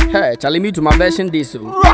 Hey, Charlie, me to my version this.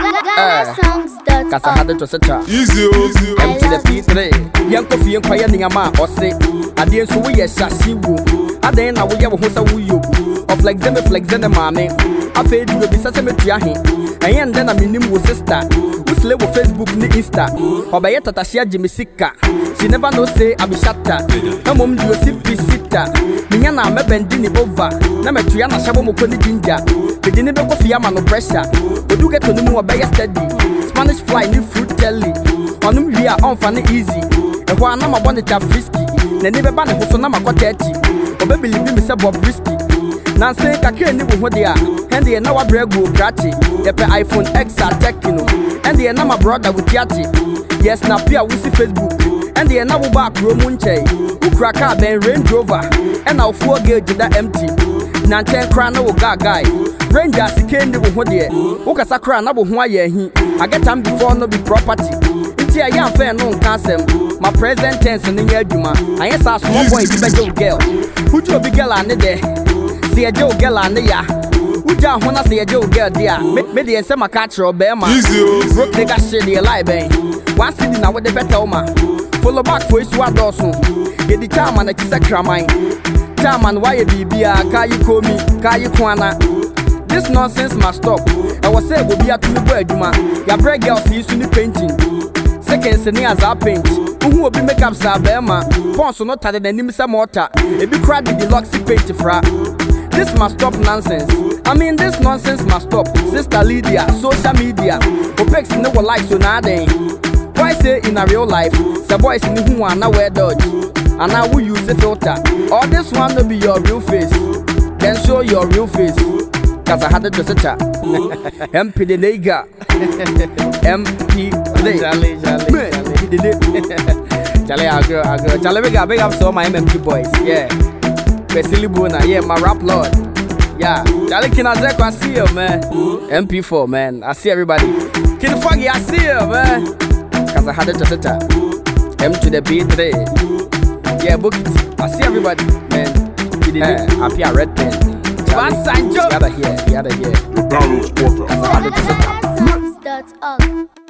Cause I had it to set up. Easy. Empty the P3. Young coffee and quiet in a man or say, I didn't so we a sassy woo. I then I will have a hosa woo you. Of like them, flex and the mammy. I fed you with the sesame triahi. And then I'm in new sister. Who's level Facebook ni Insta. Or by yet at a Jimmy Sika. She never know say I be shatta. No mom do a simple sitter. Miana me bendini over. Nama Triana Shabo Mokoni Ginger. The dinner coffee am no pressure. But you get to know by steady. Spanish fly new fruit jelly. On them we are on funny easy. And one I'm a bonnet frisky. The never ban a Hosonama Cotetti. Or baby leave me sub risky. Nancy Kakeni wo dia. And the now bread go gratty. The iPhone X are techno. And the number brother with Yati. Yes, now Pia we see Facebook. And the now back Romunche. Who crack up then Range Rover. And our 4 gauge that empty. Nanten crown no guy. Rangers candy wo dia. Who can sacra na wo he. I get time before no be property. It's a young fair no cancel. My present tense in your juma. I ain't a small boy to be girl. Who do a big girl on the day? See a Joe girl on the ya. Who down when I see a Joe girl dear? Maybe and some catcher or bear man. Broke the gas shady alive, eh? One sitting now with the better man. Follow back for his sword also. Get the time and a kiss a cramine. Time and why a BB, car you call me, car you kwana. This nonsense must stop. I was saying will be a 2 word, Juma. Your bread girl sees you painting. Seconds and years are paint. Who will be makeup Sabema? Pons not tired than Nimsa Mortar. It be crowded with the Luxy paint fra. This must stop nonsense. I mean, this nonsense must stop. Sister Lydia, social media. Opex no one likes you nowadays. Why say in a real life? The boys in who are now wear dodge. And I will use a filter. Or this one will be your real face. Then show your real face. Cause I had it to set up. MP the nigga. MP Charlie, I go. Charlie, big up so my MP boys. Yeah. Basili Bona, yeah, my rap lord. Yeah. Charlie, can I see you, man? MP4, man. I see everybody. Kid Foggy, I see you, man. Cause I had it to set up. M to the B3. Yeah, book it. I see everybody, man. I appear red pen. The other here. The Barrel Sporter. That's how I had it to set up.